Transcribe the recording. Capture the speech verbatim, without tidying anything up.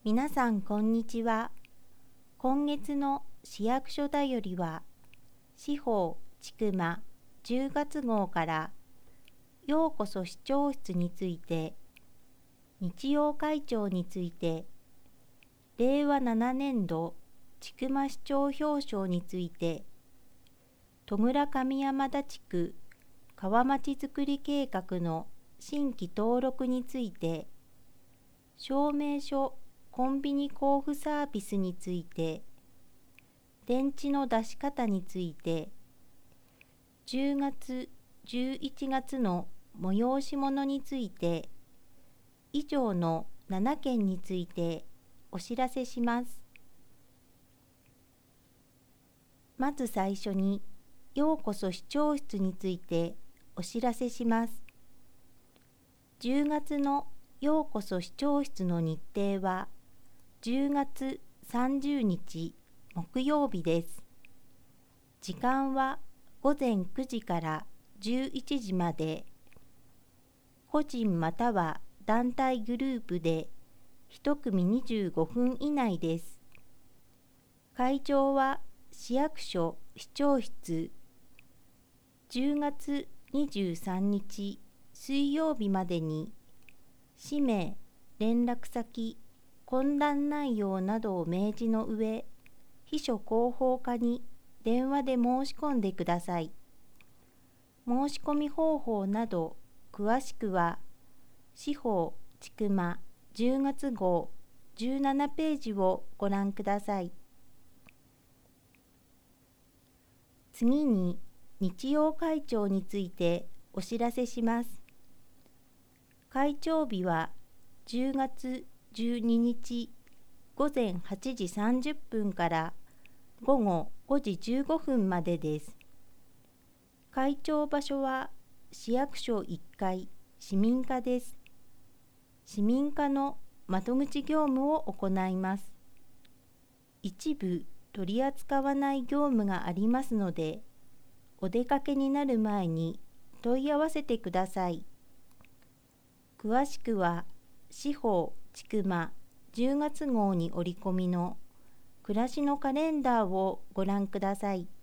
皆さんこんにちは。今月の市役所だよりは、司法千曲じゅうがつ号からようこそ市長室について、日曜会長について、れいわななねんど千曲市長表彰について、戸倉上山田地区川町づくり計画の新規登録について、証明書コンビニ交付サービスについて、電池の出し方について、じゅうがつ、じゅういちがつの催し物について、以上のななけんについてお知らせします。まず最初に、ようこそ市長室についてお知らせします。じゅうがつのようこそ市長室の日程は、じゅうがつさんじゅうにち木曜日です。時間はごぜんくじからじゅういちじまで、個人または団体グループでいちくみにじゅうごふん以内です。会場は市役所市長室。じゅうがつにじゅうさんにち水曜日までに、氏名、連絡先、懇談内容などを明示の上、秘書広報課に電話で申し込んでください。申し込み方法など、詳しくは、司法千曲じゅうがつ号じゅうななページをご覧ください。次に、日曜会長についてお知らせします。会長日はじゅうがつじゅうににちごぜんはちじさんじゅっぷんからごごごじじゅうごふんまでです。会長場所は市役所いっかい市民課です。市民課の窓口業務を行います。一部取り扱わない業務がありますので、お出かけになる前に問い合わせてください。詳しくは、司法千曲じゅうがつ号に折り込みの暮らしのカレンダーをご覧ください。